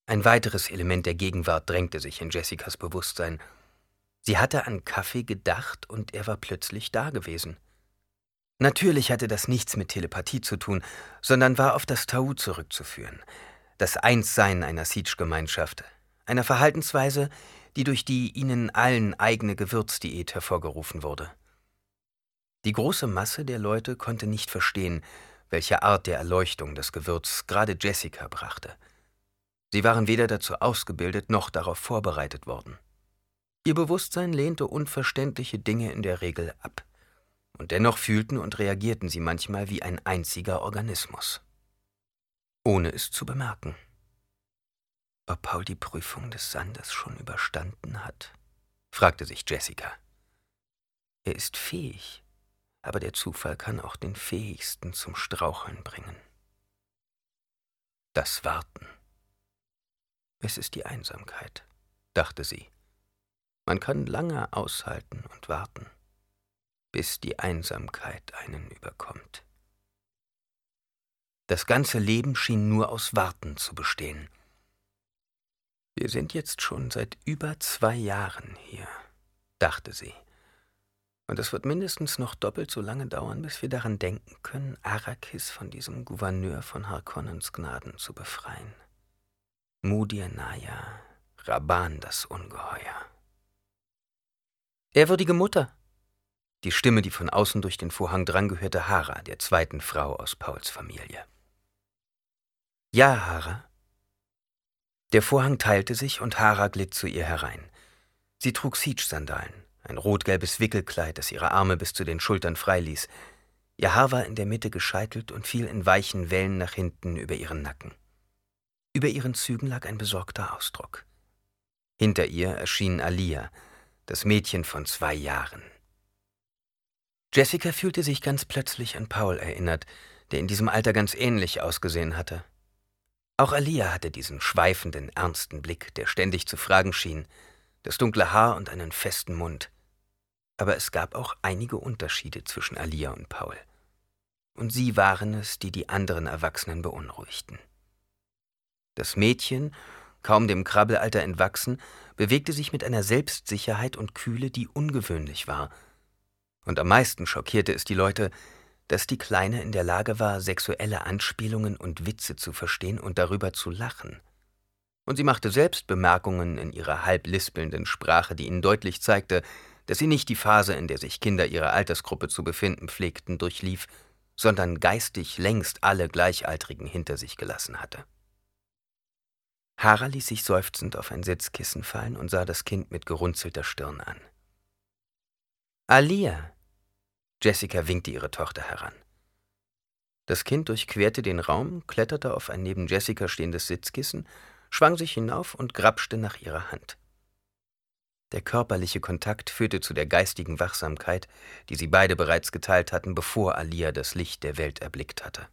Ein weiteres Element der Gegenwart drängte sich in Jessicas Bewusstsein. Sie hatte an Kaffee gedacht und er war plötzlich dagewesen. Natürlich hatte das nichts mit Telepathie zu tun, sondern war auf das Tau zurückzuführen. Das Einssein einer Siege-Gemeinschaft, einer Verhaltensweise, die durch die ihnen allen eigene Gewürzdiät hervorgerufen wurde. Die große Masse der Leute konnte nicht verstehen, welche Art der Erleuchtung das Gewürz gerade Jessica brachte. Sie waren weder dazu ausgebildet noch darauf vorbereitet worden. Ihr Bewusstsein lehnte unverständliche Dinge in der Regel ab. Und dennoch fühlten und reagierten sie manchmal wie ein einziger Organismus. Ohne es zu bemerken. Ob Paul die Prüfung des Sandes schon überstanden hat, fragte sich Jessica. Er ist fähig, aber der Zufall kann auch den Fähigsten zum Straucheln bringen. Das Warten. Es ist die Einsamkeit, dachte sie. Man kann lange aushalten und warten, bis die Einsamkeit einen überkommt. Das ganze Leben schien nur aus Warten zu bestehen. Wir sind jetzt schon seit über 2 Jahren hier, dachte sie. Und es wird mindestens noch doppelt so lange dauern, bis wir daran denken können, Arrakis von diesem Gouverneur von Harkonnens Gnaden zu befreien. Mudir Naya, Rabban das Ungeheuer. Ehrwürdige Mutter! Die Stimme, die von außen durch den Vorhang drang, gehörte Hara, der zweiten Frau aus Pauls Familie. Ja, Hara. Der Vorhang teilte sich und Hara glitt zu ihr herein. Sie trug Siege-Sandalen, ein rot-gelbes Wickelkleid, das ihre Arme bis zu den Schultern freiließ. Ihr Haar war in der Mitte gescheitelt und fiel in weichen Wellen nach hinten über ihren Nacken. Über ihren Zügen lag ein besorgter Ausdruck. Hinter ihr erschien Alia, das Mädchen von 2 Jahren. Jessica fühlte sich ganz plötzlich an Paul erinnert, der in diesem Alter ganz ähnlich ausgesehen hatte. Auch Alia hatte diesen schweifenden, ernsten Blick, der ständig zu fragen schien, das dunkle Haar und einen festen Mund. Aber es gab auch einige Unterschiede zwischen Alia und Paul. Und sie waren es, die die anderen Erwachsenen beunruhigten. Das Mädchen, kaum dem Krabbelalter entwachsen, bewegte sich mit einer Selbstsicherheit und Kühle, die ungewöhnlich war. Und am meisten schockierte es die Leute, dass die Kleine in der Lage war, sexuelle Anspielungen und Witze zu verstehen und darüber zu lachen. Und sie machte selbst Bemerkungen in ihrer halb lispelnden Sprache, die ihnen deutlich zeigte, dass sie nicht die Phase, in der sich Kinder ihrer Altersgruppe zu befinden pflegten, durchlief, sondern geistig längst alle Gleichaltrigen hinter sich gelassen hatte. Hara ließ sich seufzend auf ein Sitzkissen fallen und sah das Kind mit gerunzelter Stirn an. »Alia!« Jessica winkte ihre Tochter heran. Das Kind durchquerte den Raum, kletterte auf ein neben Jessica stehendes Sitzkissen, schwang sich hinauf und grapschte nach ihrer Hand. Der körperliche Kontakt führte zu der geistigen Wachsamkeit, die sie beide bereits geteilt hatten, bevor Alia das Licht der Welt erblickt hatte.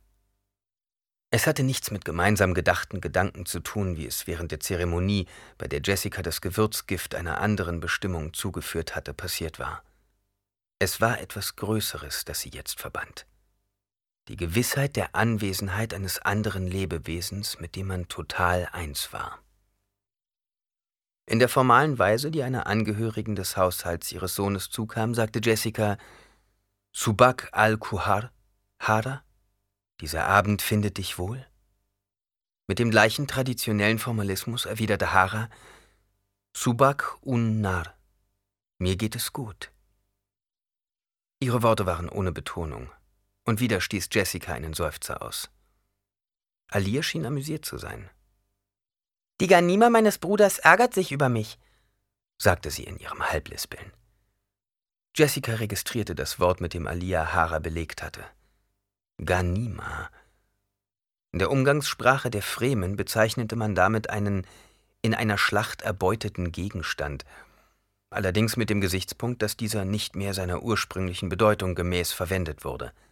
Es hatte nichts mit gemeinsam gedachten Gedanken zu tun, wie es während der Zeremonie, bei der Jessica das Gewürzgift einer anderen Bestimmung zugeführt hatte, passiert war. Es war etwas Größeres, das sie jetzt verband. Die Gewissheit der Anwesenheit eines anderen Lebewesens, mit dem man total eins war. In der formalen Weise, die einer Angehörigen des Haushalts ihres Sohnes zukam, sagte Jessica, »Subak al-Kuhar, Hara, dieser Abend findet dich wohl?« Mit dem gleichen traditionellen Formalismus erwiderte Hara, »Subak un-Nar, mir geht es gut.« Ihre Worte waren ohne Betonung, und wieder stieß Jessica einen Seufzer aus. Alia schien amüsiert zu sein. »Die Ghanima meines Bruders ärgert sich über mich«, sagte sie in ihrem Halblispeln. Jessica registrierte das Wort, mit dem Alia Hara belegt hatte. Ghanima. In der Umgangssprache der Fremen bezeichnete man damit einen in einer Schlacht erbeuteten Gegenstand, allerdings mit dem Gesichtspunkt, dass dieser nicht mehr seiner ursprünglichen Bedeutung gemäß verwendet wurde.